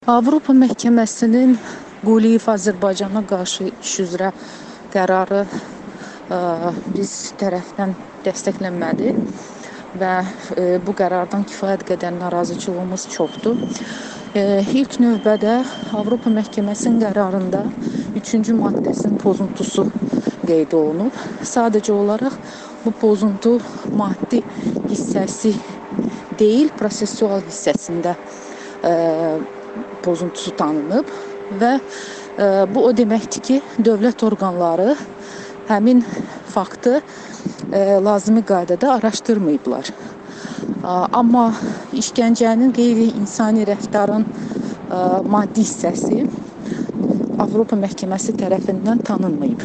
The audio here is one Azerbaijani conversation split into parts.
Avropa Məhkəməsinin Quliyev Azərbaycana qarşı iş üzrə qərarı biz tərəfdən dəstəklənmədi və bu qərardan kifayət qədər narazıçılığımız çoxdur. İlk növbədə Avropa Məhkəməsinin qərarında 3-cü maddəsinin pozuntusu qeyd olunub. Sadəcə olaraq bu pozuntu maddi hissəsi deyil, prosessual hissəsində pozuntusu tanınıb və bu o deməkdir ki, dövlət orqanları həmin faktı lazımi qaydada araşdırmayıblar. Amma işgəncənin, qeyri-insani rəftarın maddi hissəsi Avropa Məhkəməsi tərəfindən tanınmayıb.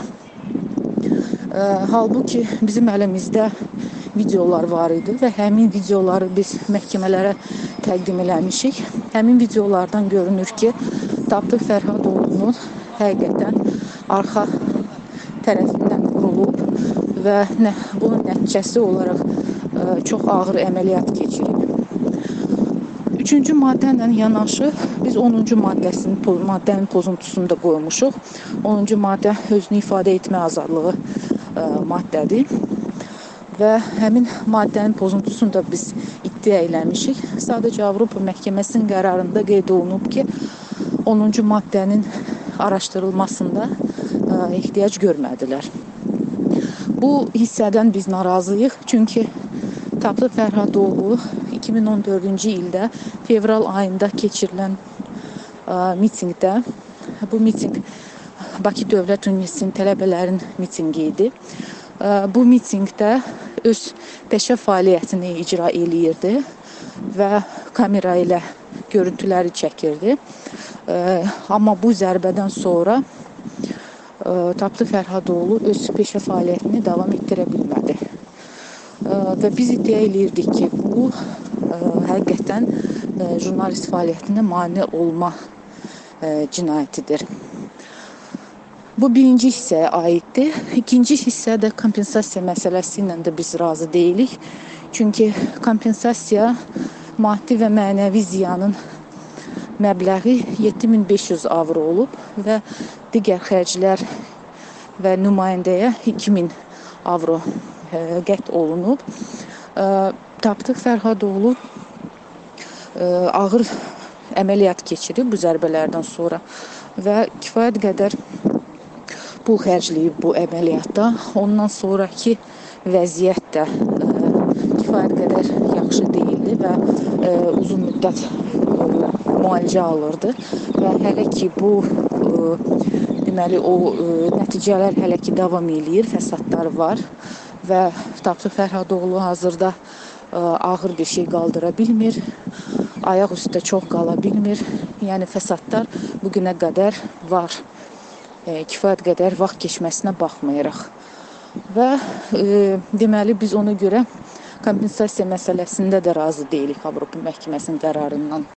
Halbuki bizim əlimizdə videolar var idi və həmin videoları biz məhkəmələrə təqdim eləmişik. Həmin videolardan görünür ki, Tapdıq Fərhadoğlu'nun həqiqətən arxa tərəfindən vurulub və bunun nəticəsi olaraq çox ağır əməliyyat keçirib. 3-cü maddə ilə yanaşı biz 10-cu maddənin pozuntusunu da qoymuşuq. 10-cu maddə özünü ifadə etmə azadlığı maddədir və həmin maddənin pozuntusunu da biz iddia eləmişik. Sadəcə Avropa Məhkəməsinin qərarında qeyd olunub ki, 10-cu maddənin araşdırılmasında ehtiyac görmədilər. Bu hissədən biz narazıyıq, çünki Tapdıq Fərhadoğlu 2014-cü ildə fevral ayında keçirilən mitinqdə, bu mitinq Bakı Dövlət Universitetinin tələbələrin mitinqi idi. Bu mitinqdə öz peşə fəaliyyətini icra eləyirdi və kamera ilə görüntüləri çəkirdi. Amma bu zərbədən sonra Tapdıq Fərhadoğlu öz peşə fəaliyyətini davam etdirə bilmədi. Və biz iddia eləyirdik ki, bu həqiqətən jurnalist fəaliyyətinə mane olma cinayətidir. Bu birinci hissəyə aiddir. İkinci hissə də kompensasiya məsələsi ilə də biz razı deyilik. Çünki kompensasiya maddi və mənəvi ziyanın məbləği 7500 avro olub və digər xərclər və nümayəndəyə 2000 avro qət olunub. Tapdıq Fərhadoğlu ağır əməliyyat keçirib bu zərbələrdən sonra və kifayət qədər pul xərcləyib bu əməliyyatda. Ondan sonraki vəziyyət də kifayət qədər yaxşı deyildi və uzun müddət müalicə alırdı və hələ ki bu deməli o nəticələr hələ ki davam eləyir, fəsadlar var və Tapdıq Fərhadoğlu hazırda ağır bir şey qaldıra bilmir, ayaq üstə çox qala bilmir. Yəni fəsadlar bu günə qədər var. Kifayət qədər vaxt keçməsinə baxmayaraq. Və deməli biz ona görə kompensasiya məsələsində də razı deyilik Avropa Məhkəməsinin qərarından.